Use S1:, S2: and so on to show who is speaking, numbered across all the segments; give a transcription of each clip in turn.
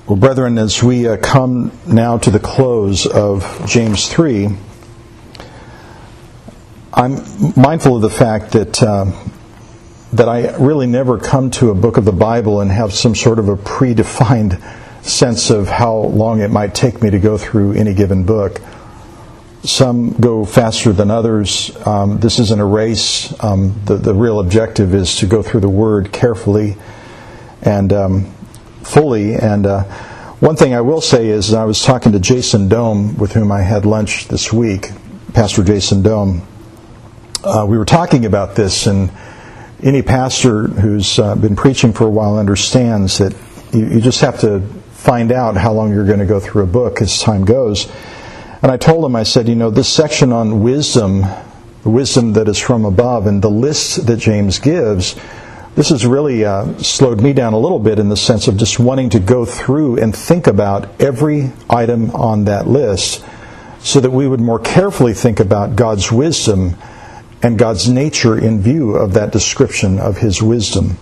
S1: Well, brethren, as we come now to the close of James 3, I'm mindful of the fact that I really never come to a book of the Bible and have some sort of a predefined sense of how long it might take me to go through any given book. Some go faster than others. This isn't a race. The real objective is to go through the Word carefully and fully. And one thing I will say is, I was talking to Jason Dome, with whom I had lunch this week, Pastor Jason Dome. We were talking about this, and any pastor who's been preaching for a while understands that you just have to find out how long you're going to go through a book as time goes. And I told him, I said, this section on wisdom, the wisdom that is from above, and the list that James gives, this has really slowed me down a little bit in the sense of just wanting to go through and think about every item on that list so that we would more carefully think about God's wisdom and God's nature in view of that description of His wisdom.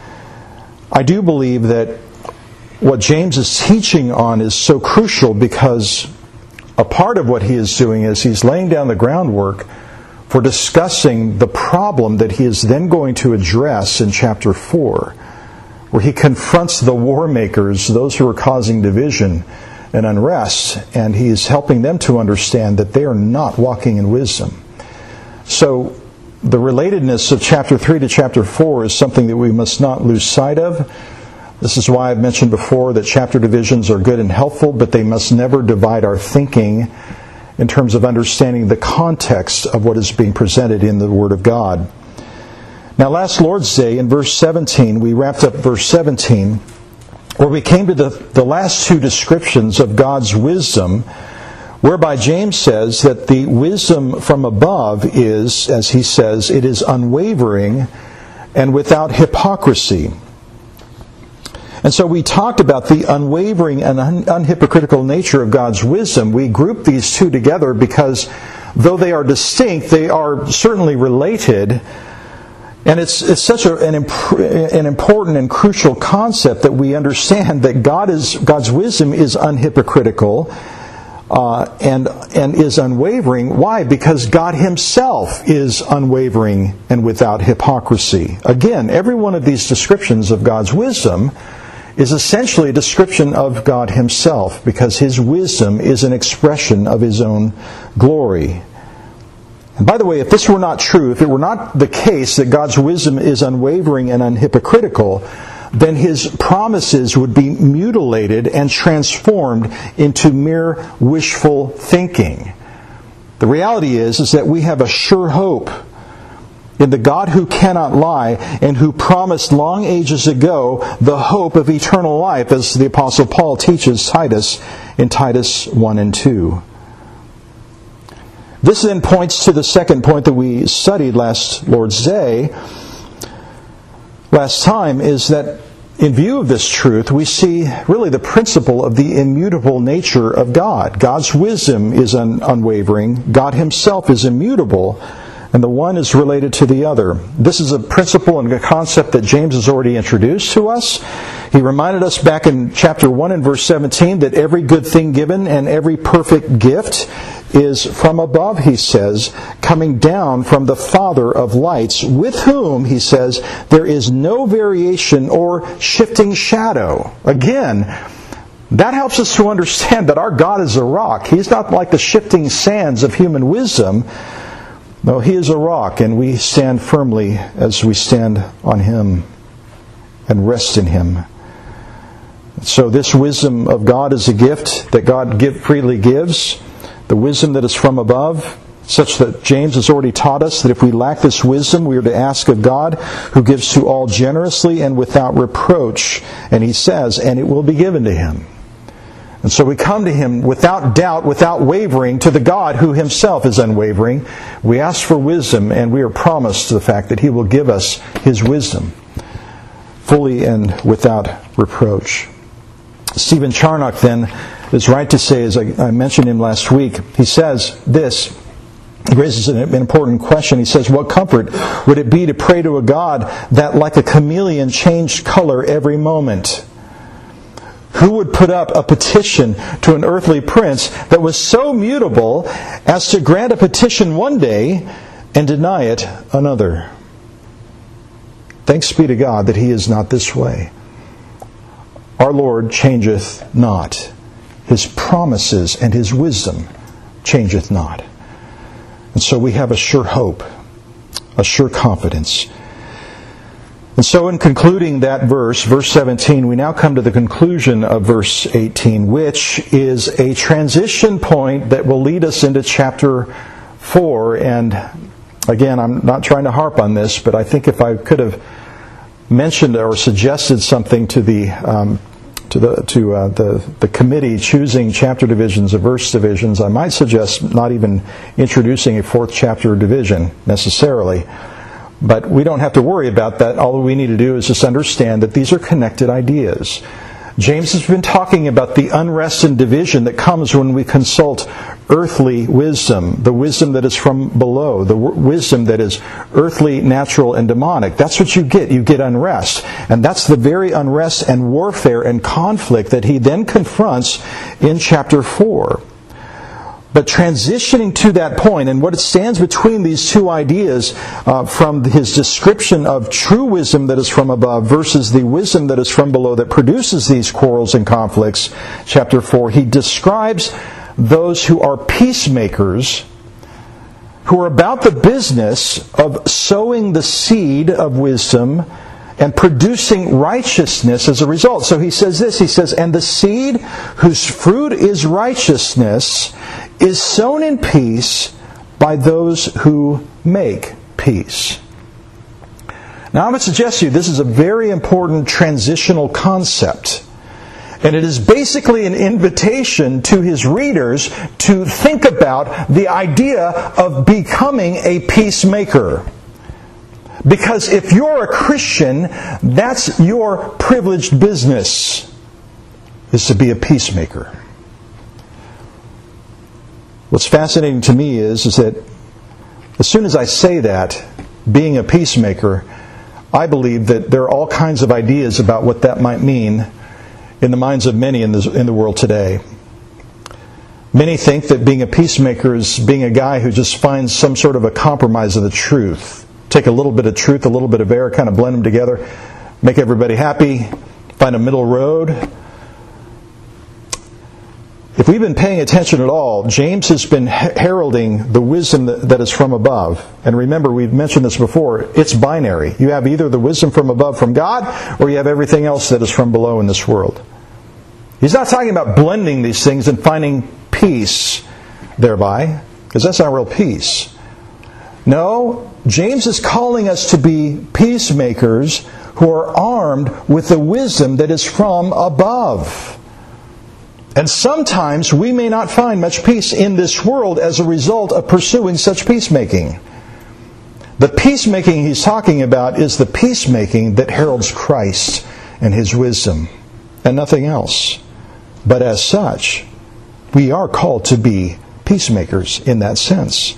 S1: I do believe that what James is teaching on is so crucial because a part of what he is doing is he's laying down the groundwork for discussing the problem that he is then going to address in chapter 4, where he confronts the war makers, those who are causing division and unrest, and he is helping them to understand that they are not walking in wisdom. So the relatedness of chapter 3 to chapter 4 is something that we must not lose sight of. This is why I've mentioned before that chapter divisions are good and helpful, but they must never divide our thinking in terms of understanding the context of what is being presented in the Word of God. Now, last Lord's Day, in verse 17, we wrapped up verse 17, where we came to the last two descriptions of God's wisdom, whereby James says that the wisdom from above is, as he says, it is unwavering and without hypocrisy. And so we talked about the unwavering and unhypocritical nature of God's wisdom. We grouped these two together because though they are distinct, they are certainly related. And it's such an important and crucial concept that we understand that God's wisdom is unhypocritical and is unwavering. Why? Because God Himself is unwavering and without hypocrisy. Again, every one of these descriptions of God's wisdom is essentially a description of God Himself, because His wisdom is an expression of His own glory. And by the way, if this were not true, if it were not the case that God's wisdom is unwavering and unhypocritical, then His promises would be mutilated and transformed into mere wishful thinking. The reality is that we have a sure hope in the God who cannot lie and who promised long ages ago the hope of eternal life, as the Apostle Paul teaches Titus in Titus 1 and 2. This then points to the second point that we studied last Lord's Day, last time, is that in view of this truth, we see really the principle of the immutable nature of God. God's wisdom is unwavering. God Himself is immutable. And the one is related to the other. This is a principle and a concept that James has already introduced to us. He reminded us back in chapter 1 and verse 17 that every good thing given and every perfect gift is from above, he says, coming down from the Father of lights, with whom, he says, there is no variation or shifting shadow. Again, that helps us to understand that our God is a rock. He's not like the shifting sands of human wisdom. No, He is a rock, and we stand firmly as we stand on Him and rest in Him. So this wisdom of God is a gift that God freely gives, the wisdom that is from above, such that James has already taught us that if we lack this wisdom, we are to ask of God, who gives to all generously and without reproach. And he says, and it will be given to him. And so we come to Him without doubt, without wavering, to the God who Himself is unwavering. We ask for wisdom, and we are promised the fact that He will give us His wisdom, fully and without reproach. Stephen Charnock then is right to say, as I mentioned him last week, he says this. He raises an important question. He says, what comfort would it be to pray to a God that, like a chameleon, changed color every moment? Who would put up a petition to an earthly prince that was so mutable as to grant a petition one day and deny it another? Thanks be to God that He is not this way. Our Lord changeth not. His promises and His wisdom changeth not. And so we have a sure hope, a sure confidence. And so in concluding that verse 17, we now come to the conclusion of verse 18, which is a transition point that will lead us into chapter 4. And again, I'm not trying to harp on this, but I think if I could have mentioned or suggested something to the committee choosing chapter divisions or verse divisions, I might suggest not even introducing a fourth chapter division necessarily. But we don't have to worry about that. All we need to do is just understand that these are connected ideas. James has been talking about the unrest and division that comes when we consult earthly wisdom, the wisdom that is from below, the wisdom that is earthly, natural, and demonic. That's what you get. You get unrest. And that's the very unrest and warfare and conflict that he then confronts in chapter 4. But transitioning to that point, and what it stands between these two ideas from his description of true wisdom that is from above versus the wisdom that is from below that produces these quarrels and conflicts, chapter 4, he describes those who are peacemakers, who are about the business of sowing the seed of wisdom and producing righteousness as a result. So he says this, he says, and the seed whose fruit is righteousness is sown in peace by those who make peace. Now I would suggest to you this is a very important transitional concept. And it is basically an invitation to his readers to think about the idea of becoming a peacemaker. Because if you're a Christian, that's your privileged business, is to be a peacemaker. What's fascinating to me is that as soon as I say that, being a peacemaker, I believe that there are all kinds of ideas about what that might mean in the minds of many in the world today. Many think that being a peacemaker is being a guy who just finds some sort of a compromise of the truth. Take a little bit of truth, a little bit of error, kind of blend them together, make everybody happy, find a middle road. If we've been paying attention at all, James has been heralding the wisdom that is from above. And remember, we've mentioned this before, it's binary. You have either the wisdom from above from God, or you have everything else that is from below in this world. He's not talking about blending these things and finding peace thereby, because that's not real peace. No, James is calling us to be peacemakers who are armed with the wisdom that is from above. And sometimes we may not find much peace in this world as a result of pursuing such peacemaking. The peacemaking he's talking about is the peacemaking that heralds Christ and His wisdom, and nothing else. But as such, we are called to be peacemakers in that sense.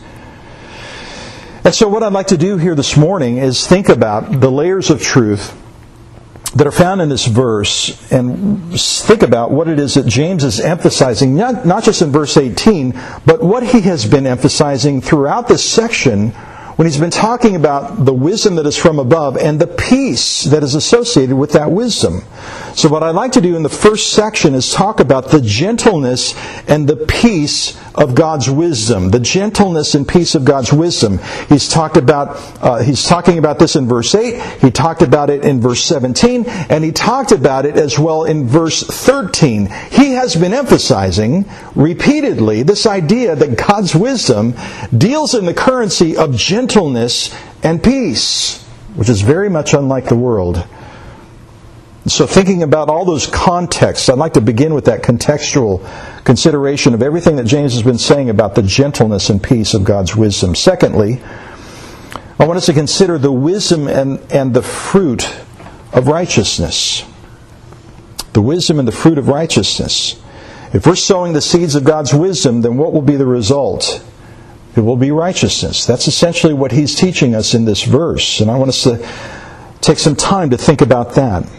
S1: And so what I'd like to do here this morning is think about the layers of truth that are found in this verse and think about what it is that James is emphasizing, not just in verse 18, but what he has been emphasizing throughout this section when he's been talking about the wisdom that is from above and the peace that is associated with that wisdom. So what I'd like to do in the first section is talk about the gentleness and the peace of God's wisdom. The gentleness and peace of God's wisdom. He's talking about this in verse 8, he talked about it in verse 17, and he talked about it as well in verse 13. He has been emphasizing repeatedly this idea that God's wisdom deals in the currency of gentleness and peace, which is very much unlike the world. So thinking about all those contexts, I'd like to begin with that contextual consideration of everything that James has been saying about the gentleness and peace of God's wisdom. Secondly, I want us to consider the wisdom and the fruit of righteousness. The wisdom and the fruit of righteousness. If we're sowing the seeds of God's wisdom, then what will be the result? It will be righteousness. That's essentially what he's teaching us in this verse. And I want us to take some time to think about that.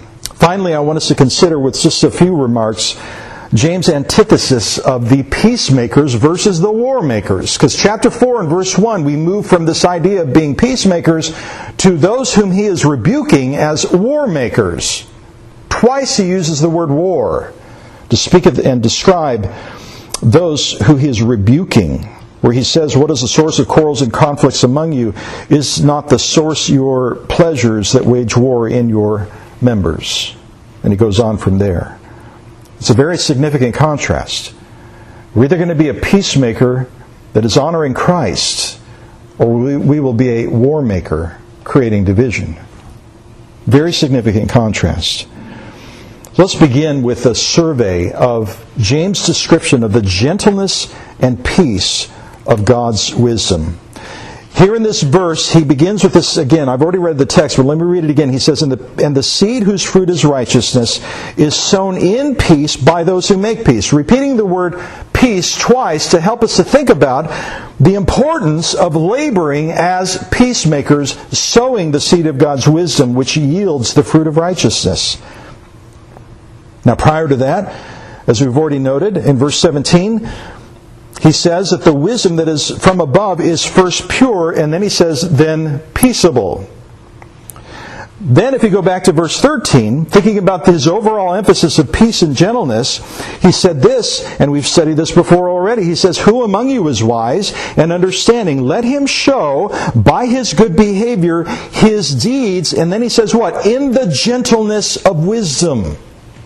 S1: Finally, I want us to consider with just a few remarks James' antithesis of the peacemakers versus the war makers. Because chapter 4 and verse 1, we move from this idea of being peacemakers to those whom he is rebuking as war makers. Twice he uses the word war to speak of and describe those who he is rebuking, where he says, "What is the source of quarrels and conflicts among you? Is not the source your pleasures that wage war in your members?" And he goes on from there. It's a very significant contrast. We're either going to be a peacemaker that is honoring Christ, or we will be a war maker creating division. Very significant contrast. Let's begin with a survey of James' description of the gentleness and peace of God's wisdom. Here in this verse, he begins with this again. I've already read the text, but let me read it again. He says, And the seed whose fruit is righteousness is sown in peace by those who make peace. Repeating the word peace twice to help us to think about the importance of laboring as peacemakers, sowing the seed of God's wisdom, which yields the fruit of righteousness. Now, prior to that, as we've already noted, in verse 17, he says that the wisdom that is from above is first pure, and then he says, then peaceable. Then if you go back to verse 13, thinking about his overall emphasis of peace and gentleness, he said this, and we've studied this before already, he says, "Who among you is wise and understanding? Let him show by his good behavior his deeds," and then he says what? "In the gentleness of wisdom."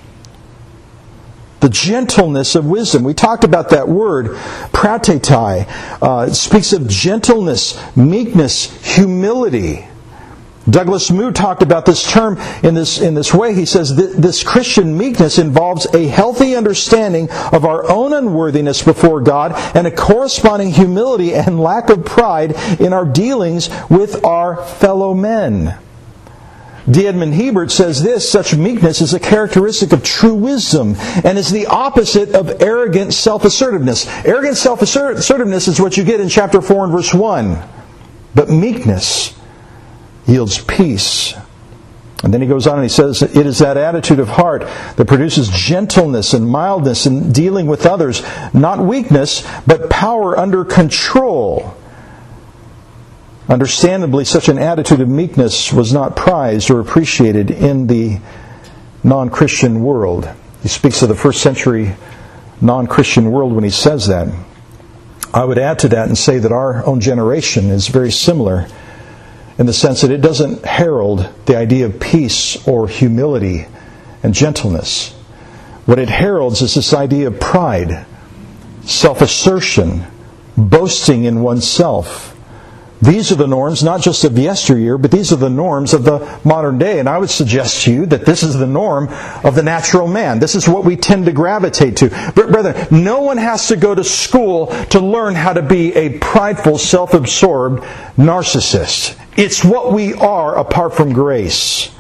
S1: The gentleness of wisdom. We talked about that word, pratetai. It speaks of gentleness, meekness, humility. Douglas Moo talked about this term in this way. He says this Christian meekness involves a healthy understanding of our own unworthiness before God and a corresponding humility and lack of pride in our dealings with our fellow men. D. Edmond Hebert says this: "Such meekness is a characteristic of true wisdom and is the opposite of arrogant self-assertiveness." Arrogant self-assertiveness is what you get in chapter 4 and verse 1. But meekness yields peace. And then he goes on and he says, "It is that attitude of heart that produces gentleness and mildness in dealing with others, not weakness, but power under control." Understandably, such an attitude of meekness was not prized or appreciated in the non-Christian world. He speaks of the first century non-Christian world when he says that. I would add to that and say that our own generation is very similar in the sense that it doesn't herald the idea of peace or humility and gentleness. What it heralds is this idea of pride, self-assertion, boasting in oneself. These are the norms, not just of yesteryear, but these are the norms of the modern day. And I would suggest to you that this is the norm of the natural man. This is what we tend to gravitate to. But brethren, no one has to go to school to learn how to be a prideful, self-absorbed narcissist. It's what we are apart from grace.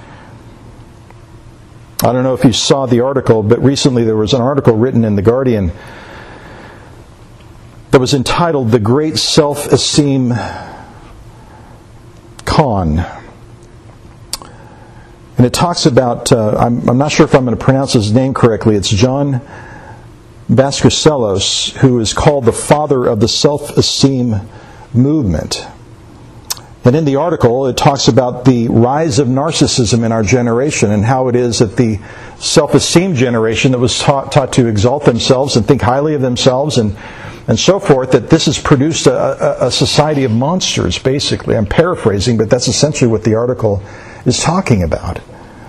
S1: I don't know if you saw the article, but recently there was an article written in The Guardian that was entitled "The Great Self-Esteem Con." And it talks about, I'm not sure if I'm going to pronounce his name correctly, it's John Vasconcelos, who is called the father of the self-esteem movement. And in the article, it talks about the rise of narcissism in our generation and how it is that the self-esteem generation that was taught to exalt themselves and think highly of themselves and so forth, that this has produced a society of monsters, basically. I'm paraphrasing, but that's essentially what the article is talking about.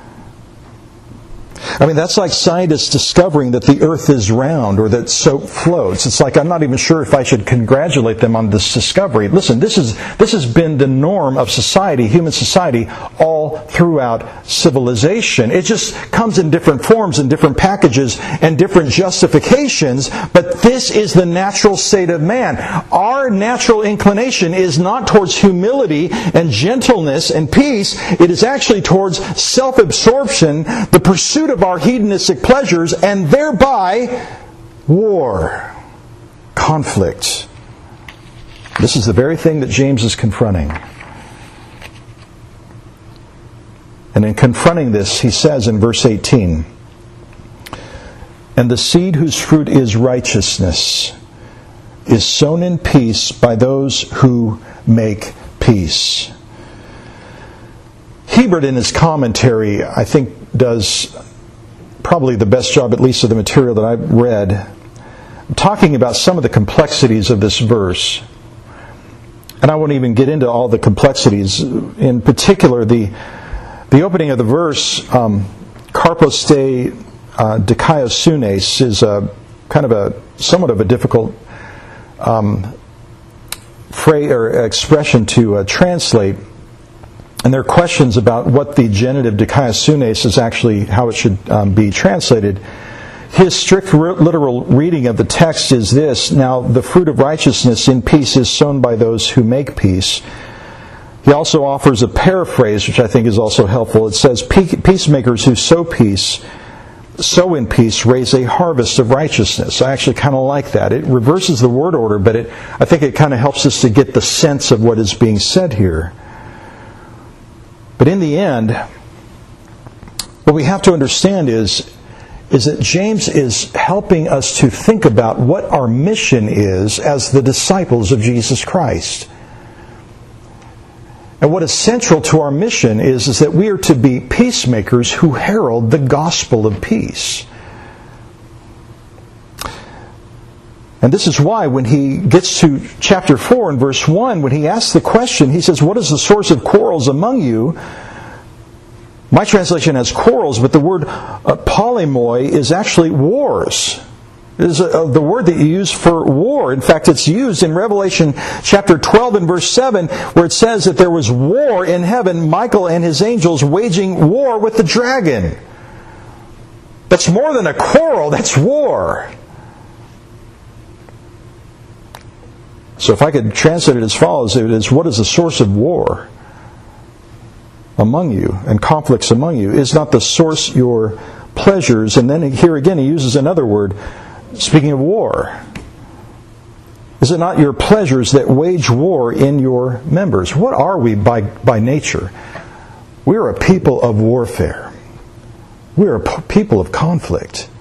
S1: I mean, that's like scientists discovering that the earth is round or that soap floats. It's like, I'm not even sure if I should congratulate them on this discovery. Listen, this has been the norm of society, human society, all throughout civilization. It just comes in different forms and different packages and different justifications, but this is the natural state of man. Our natural inclination is not towards humility and gentleness and peace. It is actually towards self-absorption, the pursuit of our hedonistic pleasures, and thereby war, conflict. This is the very thing that James is confronting. And in confronting this, he says in verse 18, "And the seed whose fruit is righteousness is sown in peace by those who make peace." Hebert, in his commentary, I think does probably the best job, at least of the material that I've read, talking about some of the complexities of this verse. And I won't even get into all the complexities. In particular, the opening of the verse, "Karpos te dikaiosounes," is somewhat of a difficult phrase or expression to translate. And there are questions about what the genitive dikaiosounes is actually, how it should be translated. His strict literal reading of the text is this: "Now the fruit of righteousness in peace is sown by those who make peace." He also offers a paraphrase, which I think is also helpful. It says, "Peacemakers who sow in peace, raise a harvest of righteousness." I actually kind of like that. It reverses the word order, but I think it kind of helps us to get the sense of what is being said here. But in the end, what we have to understand is that James is helping us to think about what our mission is as the disciples of Jesus Christ. And what is central to our mission is that we are to be peacemakers who herald the gospel of peace. And this is why when he gets to chapter 4 and verse 1, when he asks the question, he says, "What is the source of quarrels among you?" My translation has quarrels, but the word polemoi is actually wars. It is the word that you use for war. In fact, it's used in Revelation chapter 12 and verse 7, where it says that there was war in heaven, Michael and his angels waging war with the dragon. That's more than a quarrel, that's war. So if I could translate it as follows, it is, what is the source of war among you and conflicts among you? Is not the source your pleasures? And then here again he uses another word, speaking of war. Is it not your pleasures that wage war in your members? What are we by nature? We are a people of warfare. We are a people of conflict.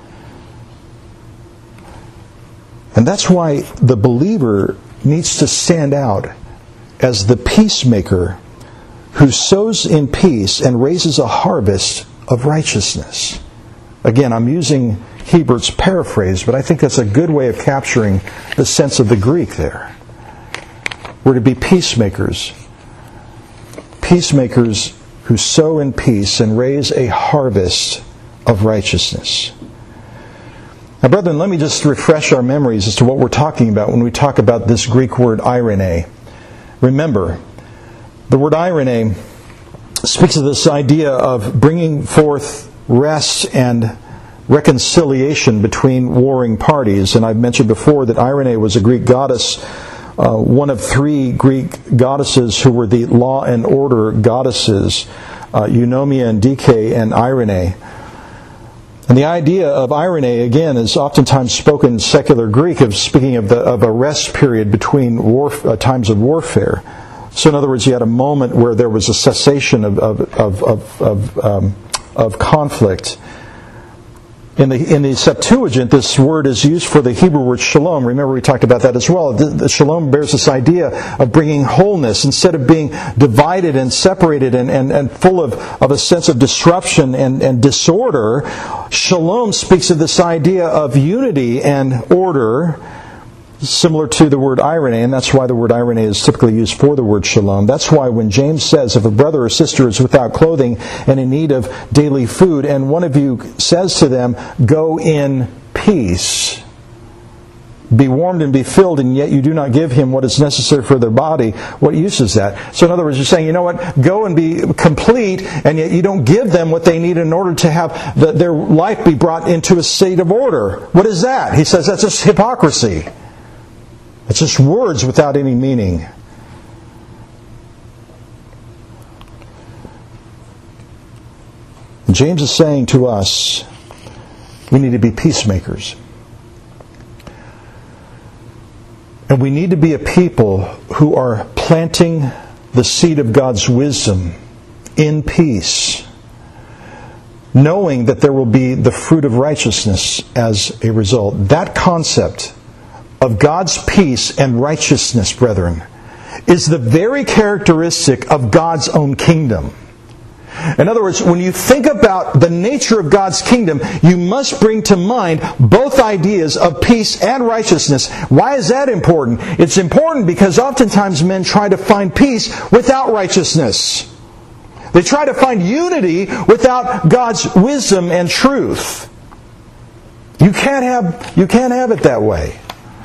S1: And that's why the believer needs to stand out as the peacemaker who sows in peace and raises a harvest of righteousness. Again, I'm using Hebert's paraphrase, but I think that's a good way of capturing the sense of the Greek there. We're to be peacemakers. Peacemakers who sow in peace and raise a harvest of righteousness. Now, brethren, let me just refresh our memories as to what we're talking about when we talk about this Greek word eirene. Remember, the word eirene speaks of this idea of bringing forth rest and reconciliation between warring parties. And I've mentioned before that Eirene was a Greek goddess, one of three Greek goddesses who were the law and order goddesses, Eunomia and Dike and Eirene. And the idea of eirene, again, is oftentimes spoken in secular Greek of speaking of a rest period between times of warfare. So in other words, you had a moment where there was a cessation of conflict. In the Septuagint, this word is used for the Hebrew word shalom. Remember, we talked about that as well. The shalom bears this idea of bringing wholeness. Instead of being divided and separated and full of a sense of disruption and disorder, shalom speaks of this idea of unity and order, similar to the word eirene, and that's why the word eirene is typically used for the word shalom. That's why when James says, if a brother or sister is without clothing and in need of daily food, and one of you says to them, go in peace, be warmed and be filled, and yet you do not give him what is necessary for their body, what use is that? So in other words, you're saying, you know what, go and be complete, and yet you don't give them what they need in order to have their life be brought into a state of order. What is that? He says that's just hypocrisy. It's just words without any meaning. James is saying to us, we need to be peacemakers. And we need to be a people who are planting the seed of God's wisdom in peace knowing that there will be the fruit of righteousness as a result. That concept of God's peace and righteousness, brethren, is the very characteristic of God's own kingdom. In other words, when you think about the nature of God's kingdom, you must bring to mind both ideas of peace and righteousness. Why is that important? It's important because oftentimes men try to find peace without righteousness. They try to find unity without God's wisdom and truth. You can't have it that way.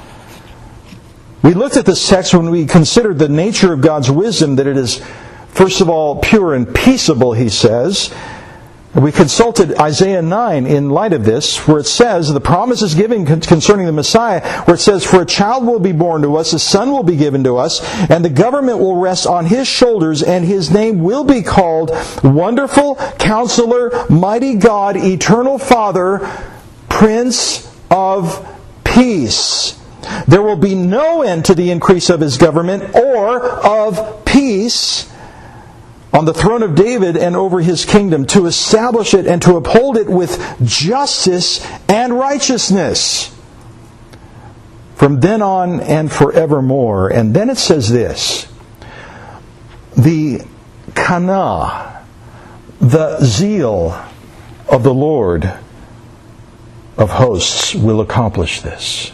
S1: We looked at this text when we considered the nature of God's wisdom, that it is, first of all, pure and peaceable, he says. We consulted Isaiah 9 in light of this, where it says, the promise is given concerning the Messiah, where it says, for a child will be born to us, a son will be given to us, and the government will rest on his shoulders, and his name will be called Wonderful, Counselor, Mighty God, Eternal Father, Prince of Peace. There will be no end to the increase of his government or of peace on the throne of David and over his kingdom, to establish it and to uphold it with justice and righteousness from then on and forevermore. And then it says this, the kana, the zeal of the Lord of hosts will accomplish this.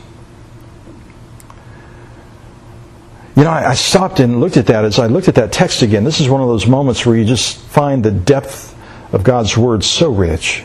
S1: You know, I stopped and looked at that as I looked at that text again. This is one of those moments where you just find the depth of God's Word so rich.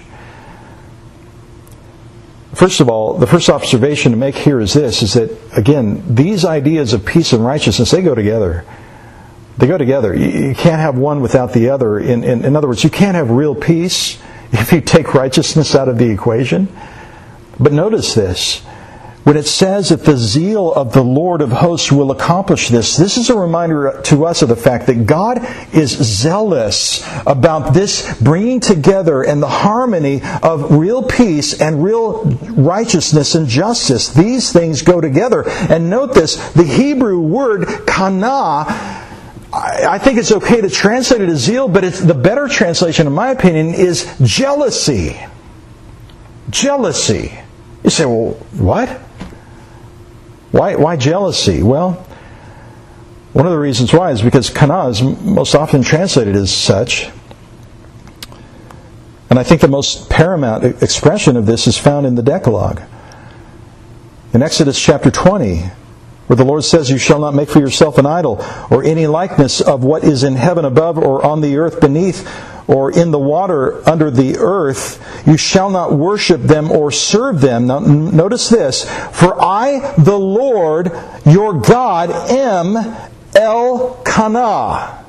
S1: First of all, the first observation to make here is this, is that, again, these ideas of peace and righteousness, they go together. They go together. You can't have one without the other. In other words, you can't have real peace if you take righteousness out of the equation. But notice this. When it says that the zeal of the Lord of hosts will accomplish this, this is a reminder to us of the fact that God is zealous about this bringing together and the harmony of real peace and real righteousness and justice. These things go together. And note this, the Hebrew word kana, I think it's okay to translate it as zeal, but the better translation, in my opinion, is jealousy. Jealousy. You say, well, what? Why jealousy? Well, one of the reasons why is because kana is most often translated as such. And I think the most paramount expression of this is found in the Decalogue. In Exodus chapter 20, where the Lord says, you shall not make for yourself an idol, or any likeness of what is in heaven above, or on the earth beneath, or in the water under the earth. You shall not worship them or serve them. Now notice this. For I, the Lord, your God, am El-Kana.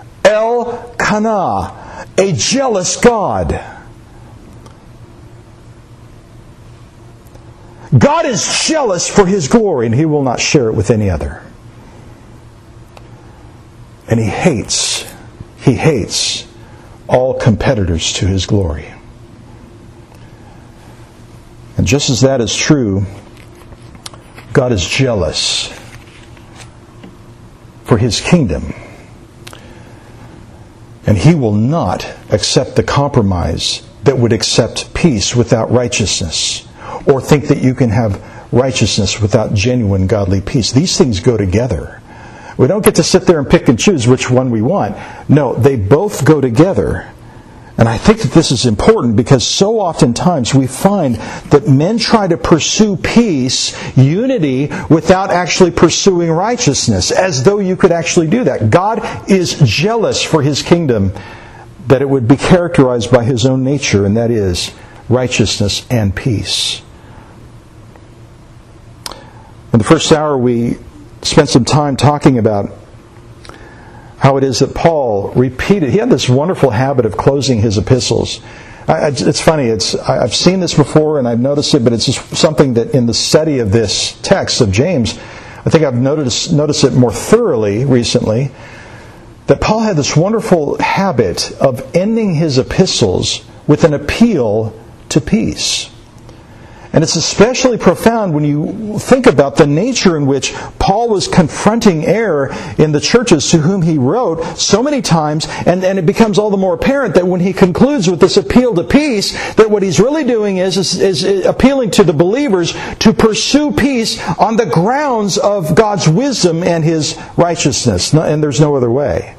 S1: El-Kana. A jealous God. God is jealous for His glory, and He will not share it with any other. And He hates all competitors to His glory. And just as that is true, God is jealous for His kingdom. And He will not accept the compromise that would accept peace without righteousness, or think that you can have righteousness without genuine godly peace. These things go together. We don't get to sit there and pick and choose which one we want. No, they both go together. And I think that this is important because so oftentimes we find that men try to pursue peace, unity, without actually pursuing righteousness, as though you could actually do that. God is jealous for His kingdom, that it would be characterized by His own nature, and that is righteousness and peace. In the first hour, we spent some time talking about how it is that Paul repeated. He had this wonderful habit of closing his epistles. It's funny. I've seen this before and I've noticed it, but it's just something that in the study of this text of James, I think I've noticed it more thoroughly recently, that Paul had this wonderful habit of ending his epistles with an appeal to peace. And it's especially profound when you think about the nature in which Paul was confronting error in the churches to whom he wrote so many times, and it becomes all the more apparent that when he concludes with this appeal to peace, that what he's really doing is appealing to the believers to pursue peace on the grounds of God's wisdom and His righteousness, and there's no other way.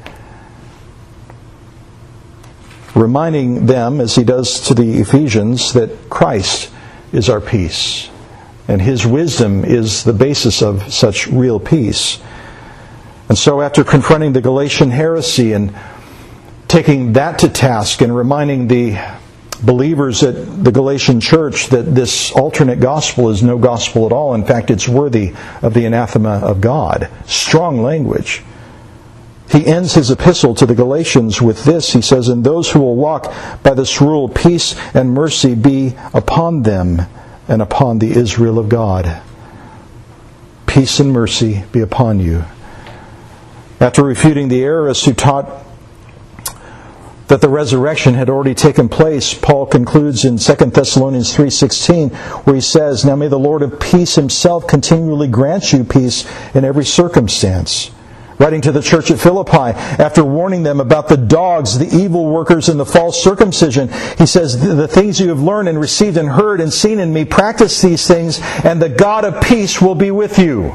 S1: Reminding them, as he does to the Ephesians, that Christ is our peace, and His wisdom is the basis of such real peace. And so after confronting the Galatian heresy and taking that to task and reminding the believers at the Galatian church that this alternate gospel is no gospel at all, in fact it's worthy of the anathema of God, strong language, he ends his epistle to the Galatians with this. He says, "And those who will walk by this rule, peace and mercy be upon them and upon the Israel of God." Peace and mercy be upon you. After refuting the errorists who taught that the resurrection had already taken place, Paul concludes in 2 Thessalonians 3:16, where he says, "Now may the Lord of peace Himself continually grant you peace in every circumstance." Writing to the church at Philippi, after warning them about the dogs, the evil workers, and the false circumcision, he says, "The things you have learned and received and heard and seen in me, practice these things, and the God of peace will be with you."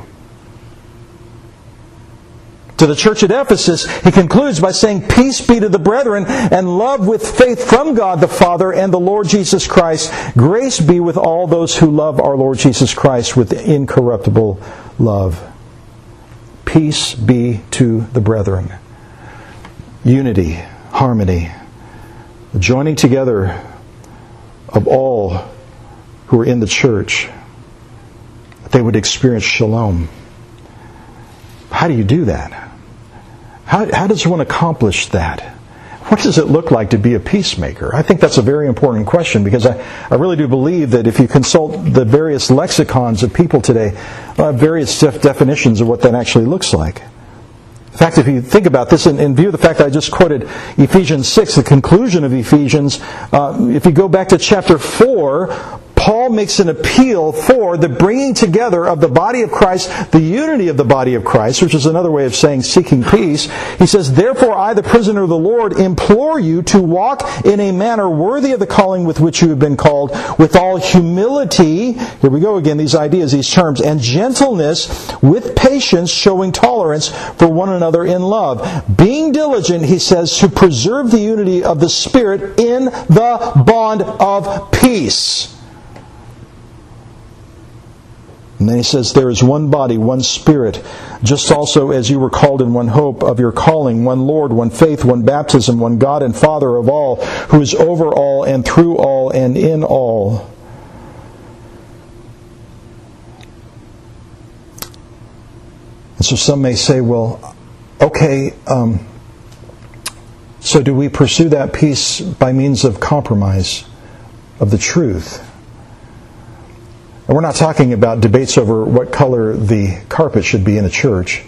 S1: To the church at Ephesus, he concludes by saying, "Peace be to the brethren, and love with faith from God the Father and the Lord Jesus Christ. Grace be with all those who love our Lord Jesus Christ with incorruptible love." Peace be to the brethren. Unity, harmony, the joining together of all who are in the church, that they would experience shalom. How do you do that? How does one accomplish that? What does it look like to be a peacemaker? I think that's a very important question, because I really do believe that if you consult the various lexicons of people today, various definitions of what that actually looks like. In fact, if you think about this, in view of the fact that I just quoted Ephesians 6, the conclusion of Ephesians, if you go back to chapter 4, Paul makes an appeal for the bringing together of the body of Christ, the unity of the body of Christ, which is another way of saying seeking peace. He says, "Therefore I, the prisoner of the Lord, implore you to walk in a manner worthy of the calling with which you have been called, with all humility," here we go again, these ideas, these terms, "and gentleness, with patience, showing tolerance for one another in love. Being diligent," he says, "to preserve the unity of the Spirit in the bond of peace." And then he says, "There is one body, one Spirit, just also as you were called in one hope of your calling, one Lord, one faith, one baptism, one God and Father of all, who is over all and through all and in all." And so some may say, well, okay, so do we pursue that peace by means of compromise of the truth? And we're not talking about debates over what color the carpet should be in a church.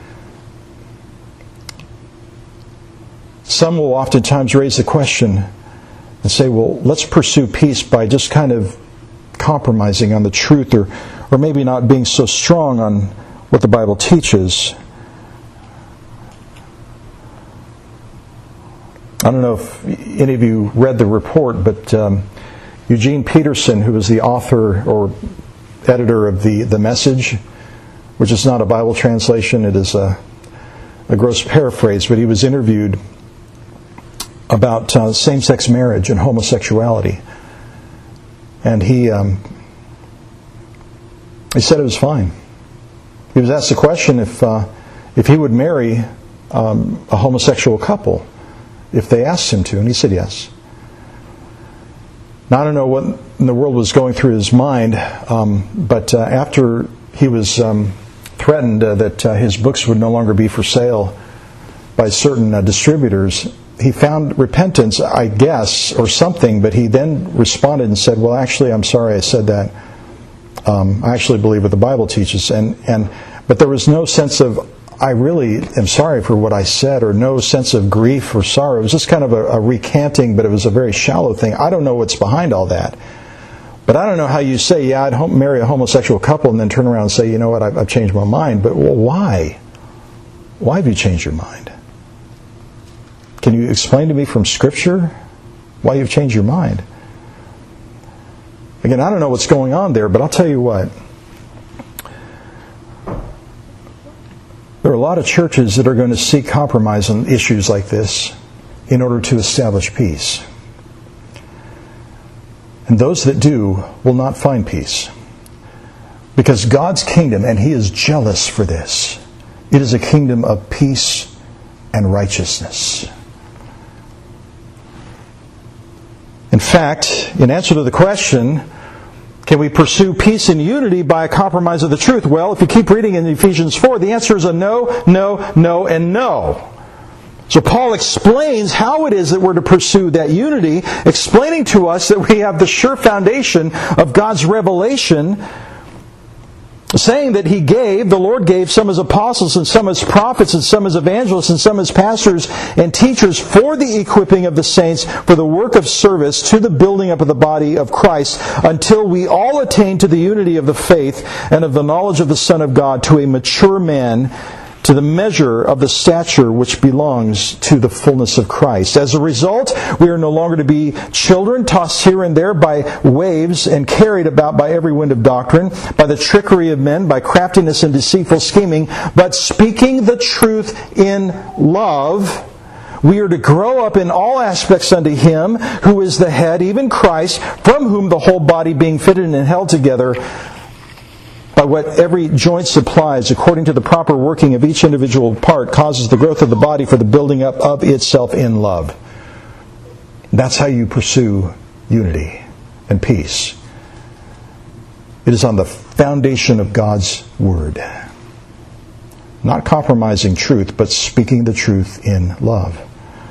S1: Some will oftentimes raise the question and say, well, let's pursue peace by just kind of compromising on the truth, or maybe not being so strong on what the Bible teaches. I don't know if any of you read the report, but Eugene Peterson, who was the author or editor of the Message, which is not a Bible translation, it is a gross paraphrase, but he was interviewed about same-sex marriage and homosexuality. And he said it was fine. He was asked the question if he would marry a homosexual couple if they asked him to, and he said yes. Now, I don't know what in the world was going through his mind, but after he was threatened that his books would no longer be for sale by certain distributors, he found repentance, I guess, or something, but he then responded and said, well, actually, I'm sorry I said that. I actually believe what the Bible teaches. But there was no sense of, I really am sorry for what I said, or no sense of grief or sorrow. It was just kind of a recanting, but it was a very shallow thing. I don't know what's behind all that. But I don't know how you say, yeah, I'd marry a homosexual couple and then turn around and say, you know what, I've changed my mind. But why? Why have you changed your mind? Can you explain to me from Scripture why you've changed your mind? Again, I don't know what's going on there, but I'll tell you what. There are a lot of churches that are going to seek compromise on issues like this in order to establish peace. And those that do will not find peace. Because God's kingdom, and He is jealous for this, it is a kingdom of peace and righteousness. In fact, in answer to the question, can we pursue peace and unity by a compromise of the truth? Well, if you keep reading in Ephesians 4, the answer is a no, no, no, and no. So Paul explains how it is that we're to pursue that unity, explaining to us that we have the sure foundation of God's revelation, saying that the Lord gave some as apostles and some as prophets and some as evangelists and some as pastors and teachers for the equipping of the saints for the work of service to the building up of the body of Christ until we all attain to the unity of the faith and of the knowledge of the Son of God, to a mature man, to the measure of the stature which belongs to the fullness of Christ. As a result, we are no longer to be children tossed here and there by waves and carried about by every wind of doctrine, by the trickery of men, by craftiness and deceitful scheming, but speaking the truth in love, we are to grow up in all aspects unto Him who is the head, even Christ, from whom the whole body being fitted and held together by what every joint supplies, according to the proper working of each individual part, causes the growth of the body for the building up of itself in love. That's how you pursue unity and peace. It is on the foundation of God's Word. Not compromising truth, but speaking the truth in love.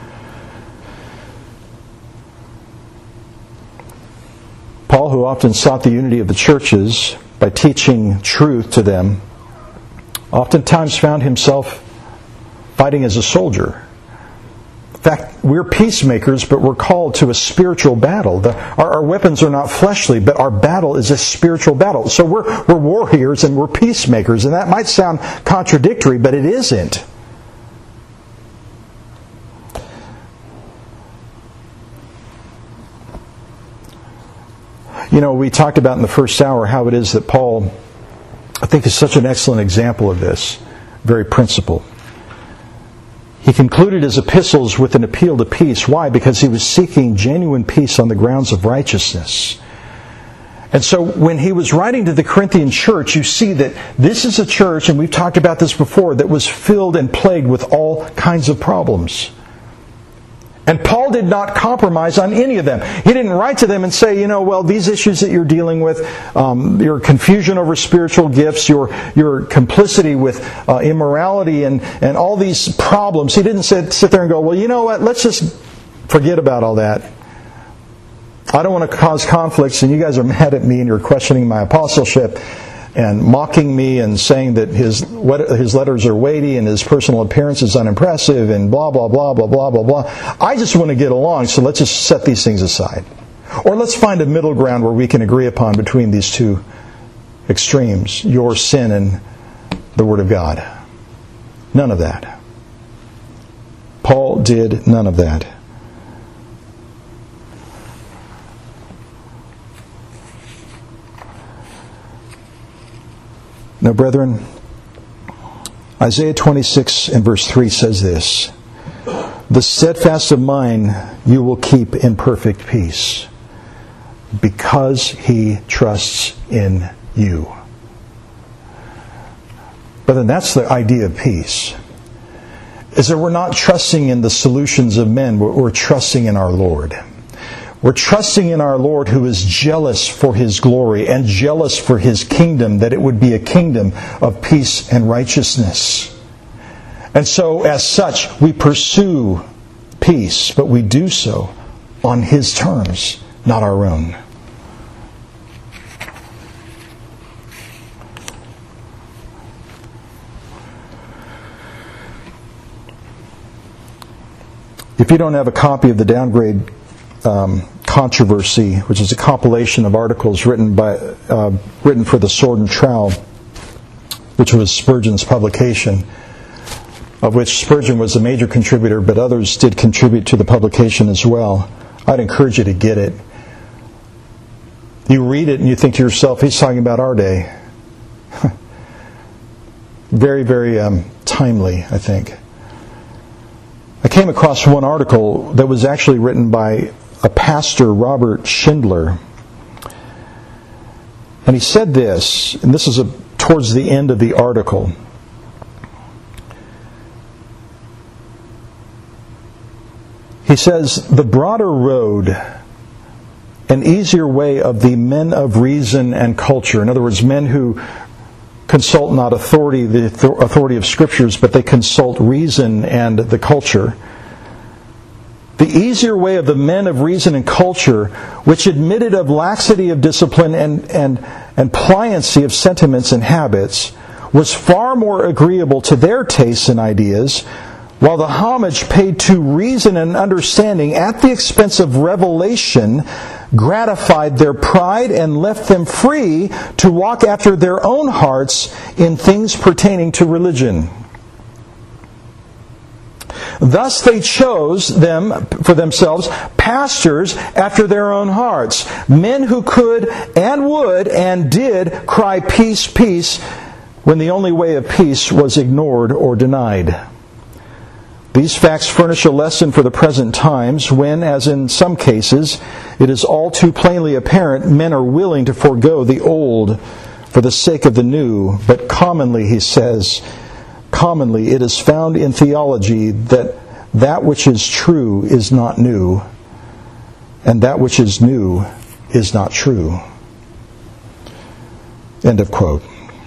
S1: Paul, who often sought the unity of the churches by teaching truth to them, oftentimes found himself fighting as a soldier. In fact, we're peacemakers, but we're called to a spiritual battle. Our weapons are not fleshly, but our battle is a spiritual battle. So we're warriors and we're peacemakers, and that might sound contradictory, but it isn't. You know, we talked about in the first hour how it is that Paul, I think, is such an excellent example of this very principle. He concluded his epistles with an appeal to peace. Why? Because he was seeking genuine peace on the grounds of righteousness. And so when he was writing to the Corinthian church, you see that this is a church, and we've talked about this before, that was filled and plagued with all kinds of problems. And Paul did not compromise on any of them. He didn't write to them and say, well, these issues that you're dealing with, your confusion over spiritual gifts, your complicity with immorality and all these problems. He didn't sit there and go, well, you know what, let's just forget about all that. I don't want to cause conflicts, and you guys are mad at me and you're questioning my apostleship and mocking me and saying that his letters are weighty and his personal appearance is unimpressive and blah, blah, blah, blah, blah, blah, blah. I just want to get along, so let's just set these things aside. Or let's find a middle ground where we can agree upon between these two extremes, your sin and the Word of God. None of that. Paul did none of that. Now, brethren, Isaiah 26 and verse 3 says this: "The steadfast of mind you will keep in perfect peace, because he trusts in you." Brethren, that's the idea of peace. Is that we're not trusting in the solutions of men, but we're trusting in our Lord. We're trusting in our Lord, who is jealous for His glory and jealous for His kingdom, that it would be a kingdom of peace and righteousness. And so, as such, we pursue peace, but we do so on His terms, not our own. If you don't have a copy of the Downgrade Controversy, which is a compilation of articles written for the Sword and Trowel, which was Spurgeon's publication, of which Spurgeon was a major contributor, but others did contribute to the publication as well. I'd encourage you to get it. You read it and you think to yourself, he's talking about our day. Very, very timely, I think. I came across one article that was actually written by a pastor, Robert Schindler. And he said this, and this is towards the end of the article. He says, "The broader road, an easier way of the men of reason and culture," in other words, men who consult not authority, the authority of Scriptures, but they consult reason and the culture. "The easier way of the men of reason and culture, which admitted of laxity of discipline and pliancy of sentiments and habits, was far more agreeable to their tastes and ideas, while the homage paid to reason and understanding at the expense of revelation gratified their pride and left them free to walk after their own hearts in things pertaining to religion. Thus they chose them for themselves pastors after their own hearts, men who could and would and did cry peace, peace, when the only way of peace was ignored or denied. These facts furnish a lesson for the present times when, as in some cases, it is all too plainly apparent men are willing to forego the old for the sake of the new. But commonly, he says, commonly it is found in theology that that which is true is not new, and that which is new is not true." End of quote.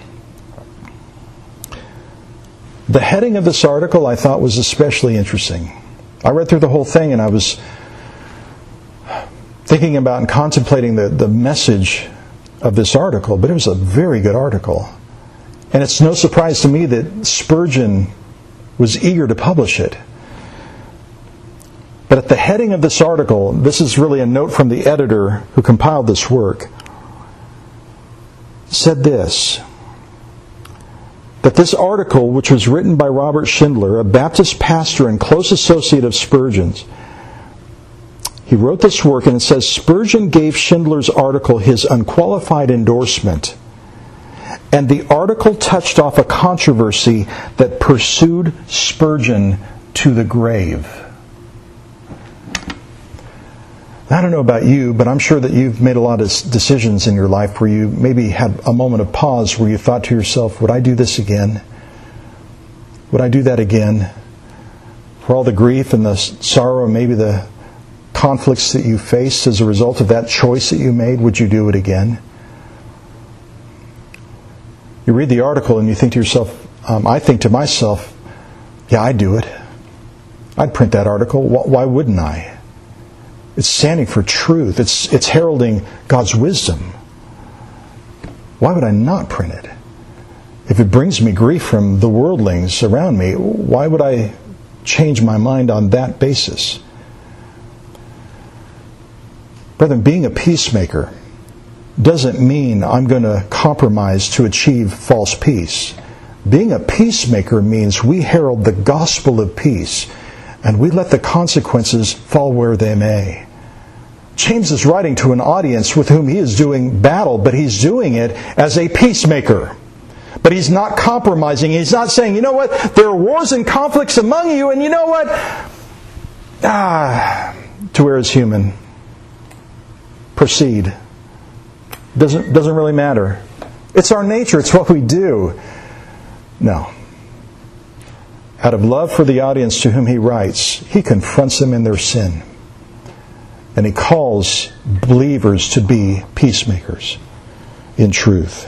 S1: The heading of this article I thought was especially interesting. I read through the whole thing and I was thinking about and contemplating the message of this article, but it was a very good article. And it's no surprise to me that Spurgeon was eager to publish it. But at the heading of this article, this is really a note from the editor who compiled this work, said this, that this article, which was written by Robert Schindler, a Baptist pastor and close associate of Spurgeon's, he wrote this work, and it says, Spurgeon gave Schindler's article his unqualified endorsement, and the article touched off a controversy that pursued Spurgeon to the grave. I don't know about you, but I'm sure that you've made a lot of decisions in your life where you maybe had a moment of pause where you thought to yourself, would I do this again? Would I do that again? For all the grief and the sorrow and maybe the conflicts that you faced as a result of that choice that you made, would you do it again? You read the article and you think to yourself, I think to myself, yeah, I'd do it. I'd print that article. Why wouldn't I? It's standing for truth. It's heralding God's wisdom. Why would I not print it? If it brings me grief from the worldlings around me, why would I change my mind on that basis? Brethren, being a peacemaker doesn't mean I'm going to compromise to achieve false peace. Being a peacemaker means we herald the gospel of peace, and we let the consequences fall where they may. James is writing to an audience with whom he is doing battle, but he's doing it as a peacemaker. But he's not compromising. He's not saying, you know what, there are wars and conflicts among you, and you know what? To where is human? Proceed. Doesn't really matter. It's our nature. It's what we do. No. Out of love for the audience to whom he writes, he confronts them in their sin. And he calls believers to be peacemakers in truth.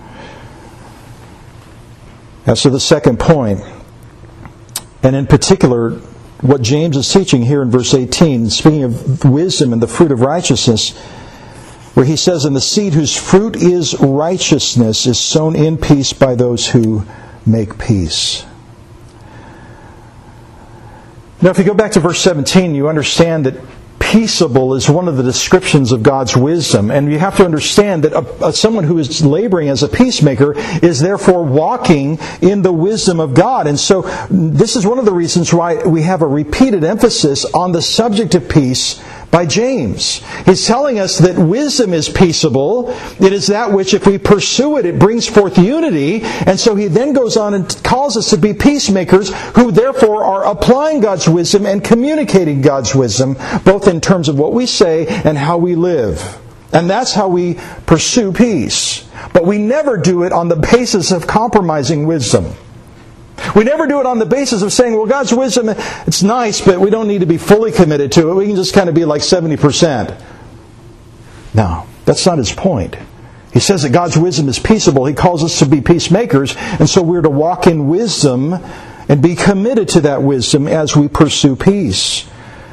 S1: As to the second point, and in particular, what James is teaching here in verse 18, speaking of wisdom and the fruit of righteousness, where he says, and the seed whose fruit is righteousness is sown in peace by those who make peace. Now, if you go back to verse 17, you understand that peaceable is one of the descriptions of God's wisdom. And you have to understand that someone who is laboring as a peacemaker is therefore walking in the wisdom of God. And so this is one of the reasons why we have a repeated emphasis on the subject of peace by James. He's telling us that wisdom is peaceable. It is that which, if we pursue it, it brings forth unity. And so he then goes on and calls us to be peacemakers who therefore are applying God's wisdom and communicating God's wisdom, both in terms of what we say and how we live. And that's how we pursue peace. But we never do it on the basis of compromising wisdom. We never do it on the basis of saying, well, God's wisdom, it's nice, but we don't need to be fully committed to it. We can just kind of be like 70%. No, that's not his point. He says that God's wisdom is peaceable. He calls us to be peacemakers, and so we're to walk in wisdom and be committed to that wisdom as we pursue peace.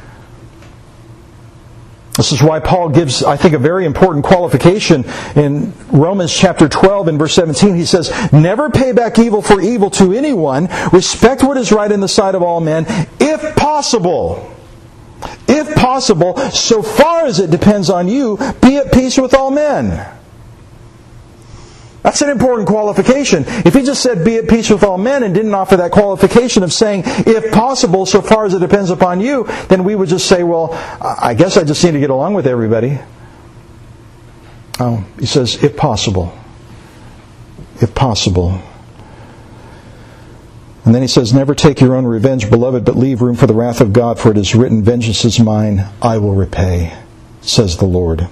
S1: This is why Paul gives, I think, a very important qualification in Romans chapter 12 and verse 17. He says, "Never pay back evil for evil to anyone. Respect what is right in the sight of all men, if possible. If possible, so far as it depends on you, be at peace with all men." That's an important qualification. If he just said, "Be at peace with all men," and didn't offer that qualification of saying, "if possible, so far as it depends upon you," then we would just say, "Well, I guess I just need to get along with everybody." Oh, he says, "if possible. If possible." And then he says, "Never take your own revenge, beloved, but leave room for the wrath of God, for it is written, 'Vengeance is mine, I will repay,' says the Lord."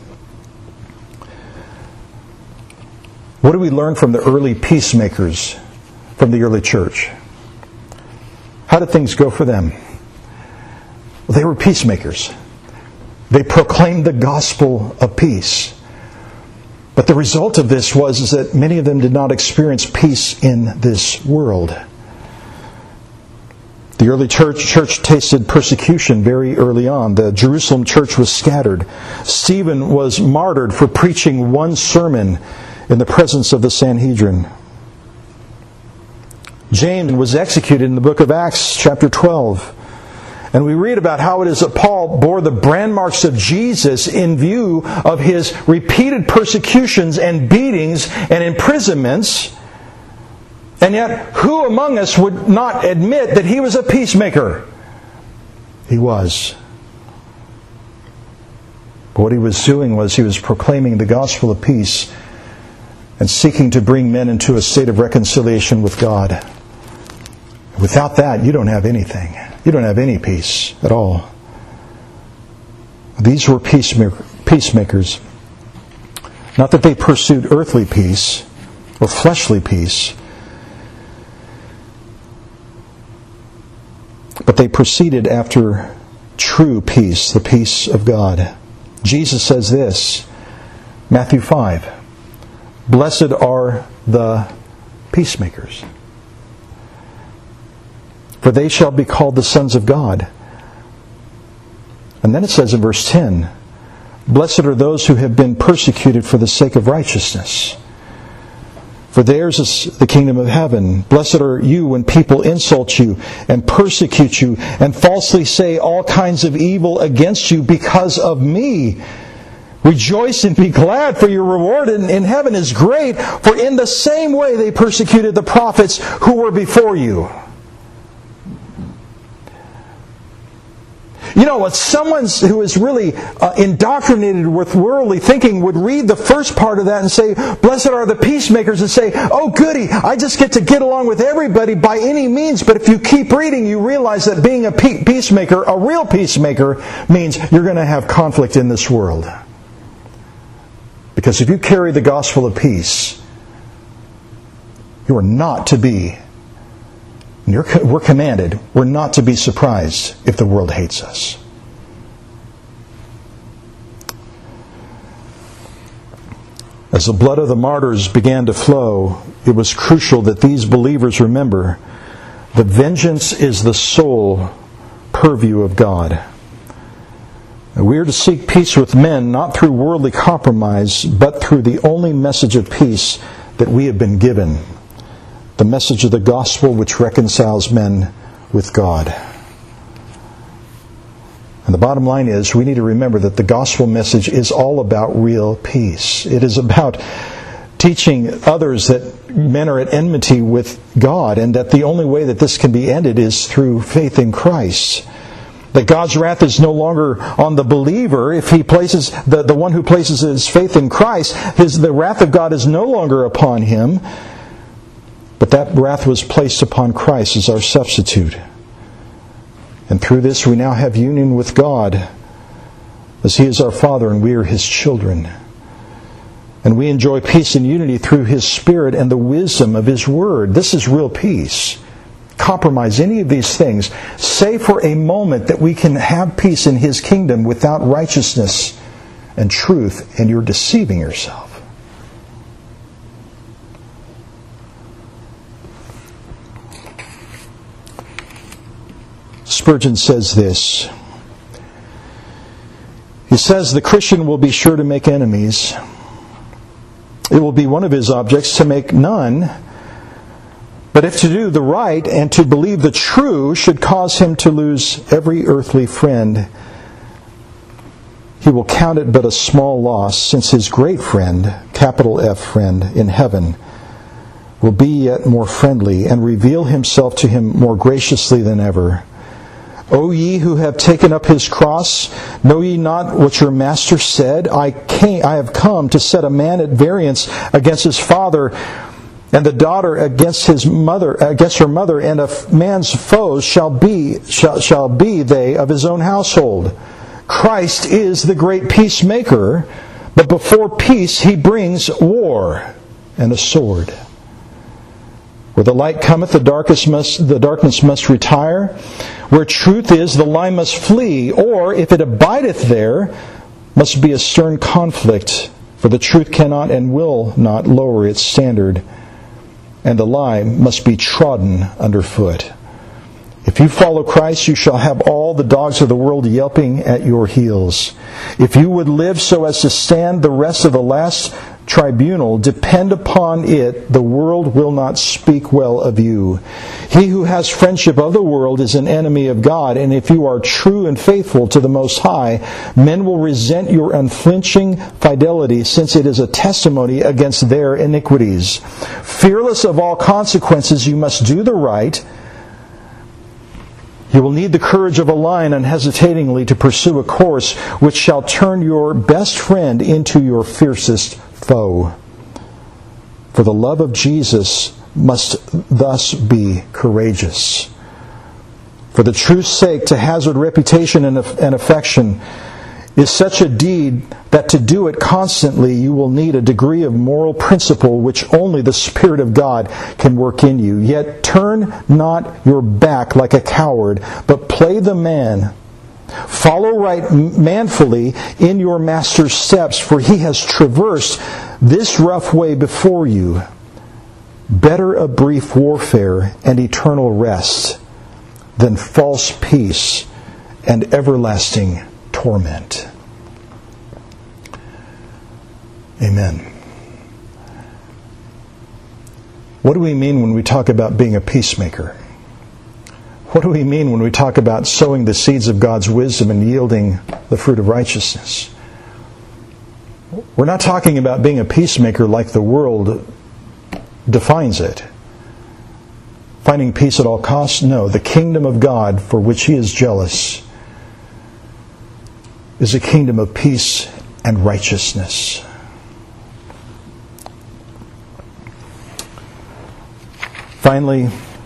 S1: What do we learn from the early peacemakers from the early church? How did things go for them? Well, they were peacemakers. They proclaimed the gospel of peace. But the result of this was that many of them did not experience peace in this world. The early church tasted persecution very early on. The Jerusalem church was scattered. Stephen was martyred for preaching one sermon in the presence of the Sanhedrin. James was executed in the book of Acts chapter 12. And we read about how it is that Paul bore the brand marks of Jesus in view of his repeated persecutions and beatings and imprisonments. And yet, who among us would not admit that he was a peacemaker? He was. But what he was doing was he was proclaiming the gospel of peace and seeking to bring men into a state of reconciliation with God. Without that, you don't have anything. You don't have any peace at all. These were peacemakers. Not that they pursued earthly peace or fleshly peace, but they proceeded after true peace, the peace of God. Jesus says this, Matthew 5, "Blessed are the peacemakers, for they shall be called the sons of God." And then it says in verse 10, "Blessed are those who have been persecuted for the sake of righteousness, for theirs is the kingdom of heaven. Blessed are you when people insult you and persecute you and falsely say all kinds of evil against you because of me. Rejoice and be glad, for your reward in heaven is great, for in the same way they persecuted the prophets who were before you." You know, someone who is really indoctrinated with worldly thinking would read the first part of that and say, "Blessed are the peacemakers," and say, "Oh goody, I just get to get along with everybody by any means." But if you keep reading, you realize that being a peacemaker, a real peacemaker, means you're going to have conflict in this world. Because if you carry the gospel of peace, you are not to be, we're commanded, we're not to be surprised if the world hates us. As the blood of the martyrs began to flow, it was crucial that these believers remember that vengeance is the sole purview of God. We are to seek peace with men, not through worldly compromise, but through the only message of peace that we have been given, the message of the gospel which reconciles men with God. And the bottom line is, we need to remember that the gospel message is all about real peace. It is about teaching others that men are at enmity with God, and that the only way that this can be ended is through faith in Christ. That God's wrath is no longer on the believer if he places the one who places his faith in Christ. The wrath of God is no longer upon him, but that wrath was placed upon Christ as our substitute. And through this we now have union with God, as He is our Father and we are His children. And we enjoy peace and unity through His Spirit and the wisdom of His Word. This is real peace. Compromise any of these things. Say for a moment that we can have peace in His kingdom without righteousness and truth, and you're deceiving yourself. Spurgeon says this. He says the Christian will be sure to make enemies. It will be one of his objects to make none. But if to do the right and to believe the true should cause him to lose every earthly friend, he will count it but a small loss, since his great friend, capital F friend, in heaven, will be yet more friendly and reveal himself to him more graciously than ever. O ye who have taken up his cross, know ye not what your master said? I have come to set a man at variance against his father, and the daughter against her mother, and a man's foes shall be they of his own household. Christ is the great peacemaker, but before peace he brings war and a sword. Where the light cometh, the darkness must retire. Where truth is, the lie must flee. Or, if it abideth there, must be a stern conflict. For the truth cannot and will not lower its standard, and the lie must be trodden underfoot. If you follow Christ, you shall have all the dogs of the world yelping at your heels. If you would live so as to stand the rest of the last tribunal, depend upon it, the world will not speak well of you. He who has friendship of the world is an enemy of God, and if you are true and faithful to the Most High, men will resent your unflinching fidelity, since it is a testimony against their iniquities. Fearless of all consequences, you must do the right. You will need the courage of a lion unhesitatingly to pursue a course which shall turn your best friend into your fiercest foe. For the love of Jesus must thus be courageous. For the truth's sake, to hazard reputation and affection is such a deed that to do it constantly you will need a degree of moral principle which only the Spirit of God can work in you. Yet turn not your back like a coward, but play the man. Follow right manfully in your Master's steps, for He has traversed this rough way before you. Better a brief warfare and eternal rest than false peace and everlasting torment. Amen. What do we mean when we talk about being a peacemaker? What do we mean when we talk about sowing the seeds of God's wisdom and yielding the fruit of righteousness? We're not talking about being a peacemaker like the world defines it. Finding peace at all costs? No. The kingdom of God, for which He is jealous, is a kingdom of peace and righteousness. Finally,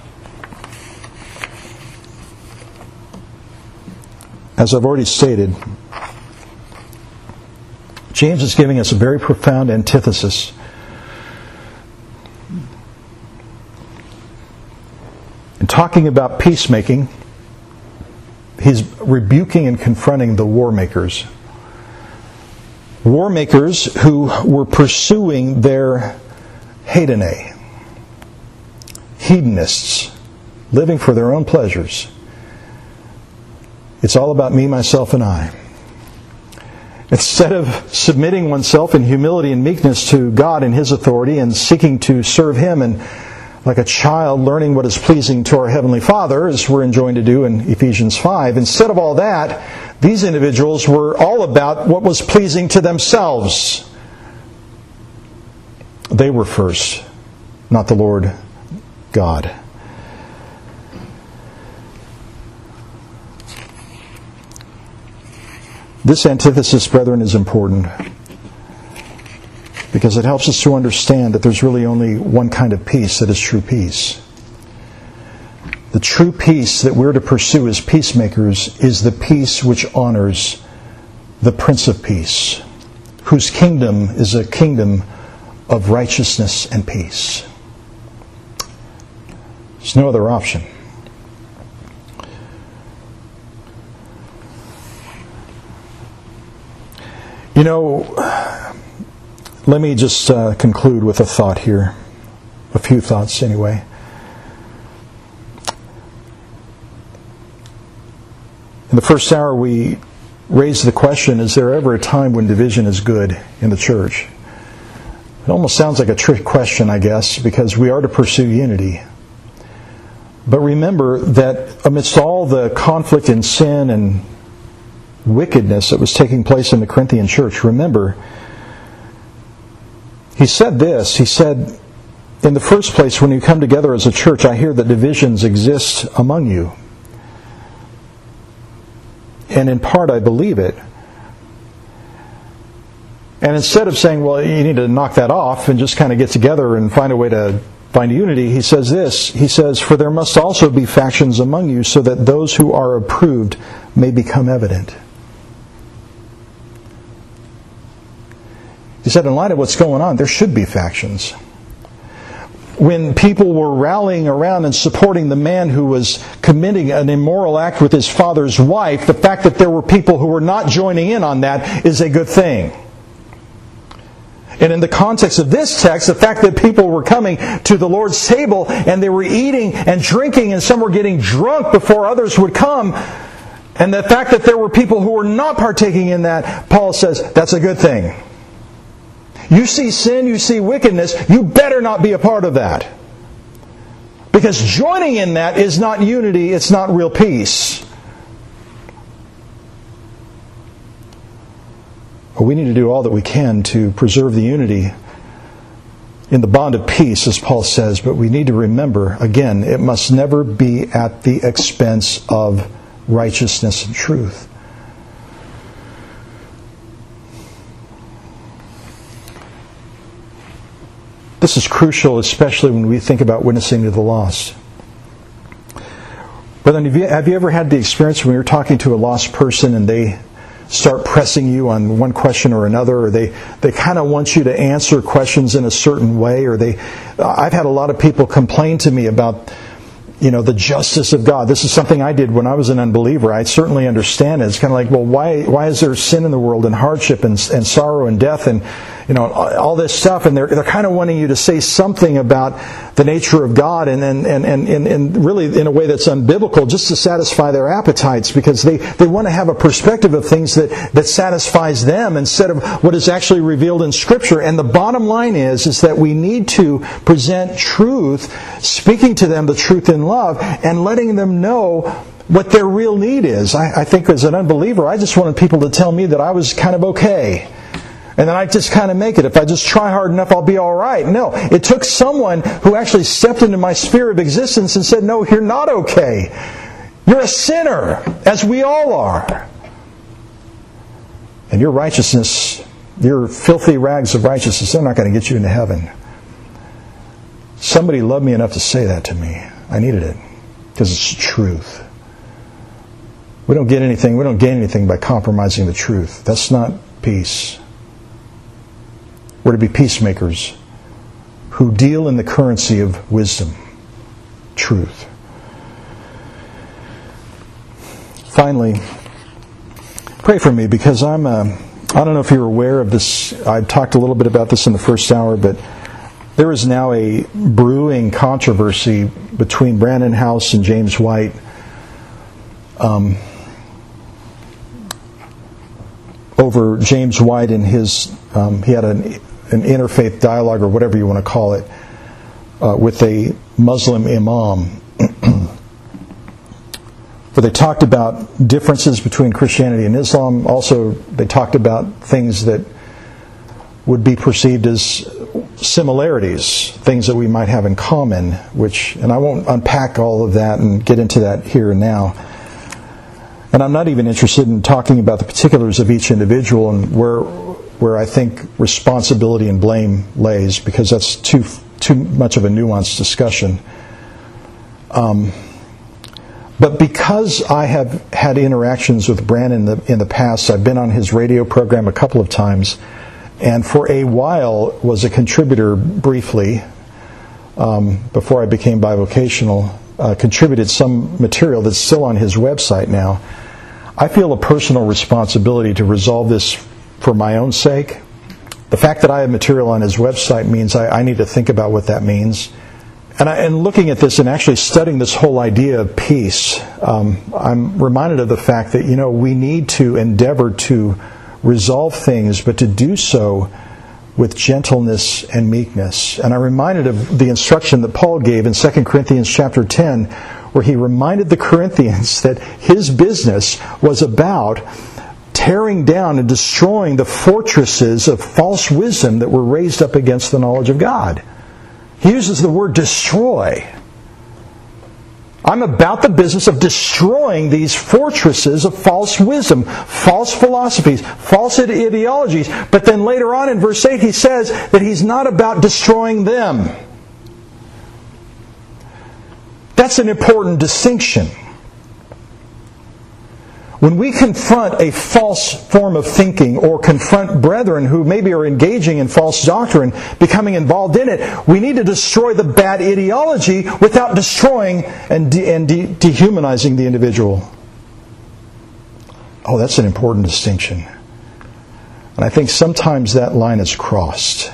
S1: as I've already stated, James is giving us a very profound antithesis. In talking about peacemaking, he's rebuking and confronting the war makers. War makers who were pursuing their hedone, hedonists, living for their own pleasures. It's all about me, myself, and I. Instead of submitting oneself in humility and meekness to God and His authority and seeking to serve Him and like a child learning what is pleasing to our Heavenly Father, as we're enjoined to do in Ephesians 5. Instead of all that, these individuals were all about what was pleasing to themselves. They were first, not the Lord God. This antithesis, brethren, is important because it helps us to understand that there's really only one kind of peace that is true peace. The true peace that we're to pursue as peacemakers is the peace which honors the Prince of Peace, whose kingdom is a kingdom of righteousness and peace. There's no other option. You know, let me just conclude with a thought here. A few thoughts anyway. In the first hour we raised the question, is there ever a time when division is good in the church? It almost sounds like a trick question, I guess, because we are to pursue unity. But remember that amidst all the conflict and sin and wickedness that was taking place in the Corinthian church, remember, he said this, he said, in the first place, when you come together as a church, I hear that divisions exist among you. And in part, I believe it. And instead of saying, well, you need to knock that off and just kind of get together and find a way to find unity, he says this. He says, for there must also be factions among you, so that those who are approved may become evident. He said, in light of what's going on, there should be factions. When people were rallying around and supporting the man who was committing an immoral act with his father's wife, the fact that there were people who were not joining in on that is a good thing. And in the context of this text, the fact that people were coming to the Lord's table and they were eating and drinking and some were getting drunk before others would come, and the fact that there were people who were not partaking in that, Paul says, that's a good thing. You see sin, you see wickedness, you better not be a part of that. Because joining in that is not unity, it's not real peace. But we need to do all that we can to preserve the unity in the bond of peace, as Paul says. But we need to remember, again, it must never be at the expense of righteousness and truth. This is crucial, especially when we think about witnessing to the lost. But then, have you ever had the experience when you're talking to a lost person and they start pressing you on one question or another, or they kind of want you to answer questions in a certain way, or I've had a lot of people complain to me about, the justice of God. This is something I did when I was an unbeliever. I certainly understand it. It's kind of like, well, why is there sin in the world and hardship and sorrow and death and all this stuff? And they're kind of wanting you to say something about the nature of God and really in a way that's unbiblical, just to satisfy their appetites, because they want to have a perspective of things that satisfies them instead of what is actually revealed in Scripture. And the bottom line is that we need to present truth, speaking to them the truth in love, and letting them know what their real need is. I think as an unbeliever, I just wanted people to tell me that I was kind of okay. And then I just kind of make it. If I just try hard enough, I'll be all right. No, it took someone who actually stepped into my sphere of existence and said, no, you're not okay. You're a sinner, as we all are. And your righteousness, your filthy rags of righteousness, they're not going to get you into heaven. Somebody loved me enough to say that to me. I needed it, because it's truth. We don't gain anything by compromising the truth. That's not peace. We're to be peacemakers who deal in the currency of wisdom, truth. Finally, pray for me, because I don't know if you're aware of this. I talked a little bit about this in the first hour, but there is now a brewing controversy between Brandon House and James White over James White and his, he had an interfaith dialogue, or whatever you want to call it, with a Muslim imam, where they talked about differences between Christianity and Islam. Also, they talked about things that would be perceived as similarities, things that we might have in common, and I won't unpack all of that and get into that here and now. And I'm not even interested in talking about the particulars of each individual and where I think responsibility and blame lays, because that's too much of a nuanced discussion. But because I have had interactions with Brannon in the past, I've been on his radio program a couple of times, and for a while was a contributor briefly, before I became bivocational, contributed some material that's still on his website now. I feel a personal responsibility to resolve this for my own sake. The fact that I have material on his website means I need to think about what that means. And looking at this and actually studying this whole idea of peace, I'm reminded of the fact that, we need to endeavor to resolve things, but to do so with gentleness and meekness. And I'm reminded of the instruction that Paul gave in 2 Corinthians chapter 10, where he reminded the Corinthians that his business was about tearing down and destroying the fortresses of false wisdom that were raised up against the knowledge of God. He uses the word destroy. I'm about the business of destroying these fortresses of false wisdom, false philosophies, false ideologies. But then later on in verse 8 he says that he's not about destroying them. That's an important distinction. When we confront a false form of thinking or confront brethren who maybe are engaging in false doctrine, becoming involved in it, we need to destroy the bad ideology without destroying and dehumanizing the individual. Oh, that's an important distinction. And I think sometimes that line is crossed.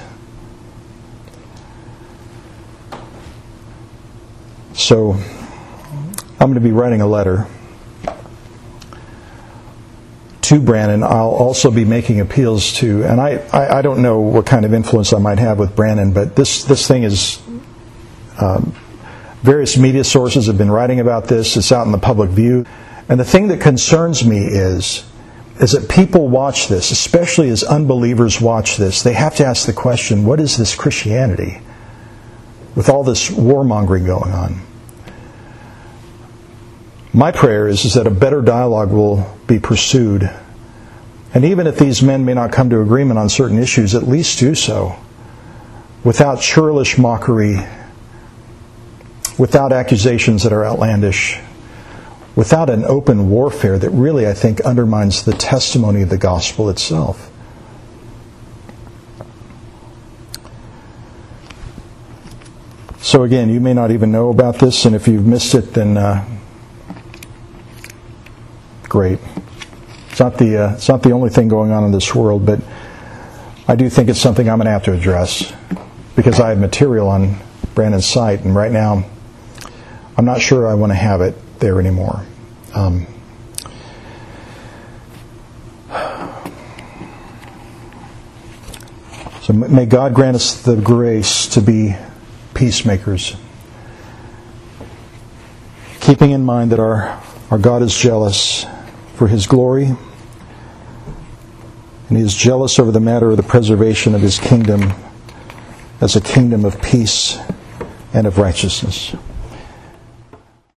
S1: So, I'm going to be writing a letter to Brannon. I'll also be making appeals to, and I don't know what kind of influence I might have with Brannon, but this thing is, various media sources have been writing about this. It's out in the public view. And the thing that concerns me is that people watch this, especially as unbelievers watch this. They have to ask the question, what is this Christianity? With all this warmongering going on. My prayer is that a better dialogue will be pursued. And even if these men may not come to agreement on certain issues, at least do so without churlish mockery, without accusations that are outlandish, without an open warfare that really, I think, undermines the testimony of the gospel itself. So again, you may not even know about this, and if you've missed it, then great. It's not the only thing going on in this world, but I do think it's something I'm going to have to address because I have material on Brannon's site, and right now I'm not sure I want to have it there anymore. So may God grant us the grace to be peacemakers, keeping in mind that our God is jealous for His glory, and He is jealous over the matter of the preservation of His kingdom as a kingdom of peace and of righteousness.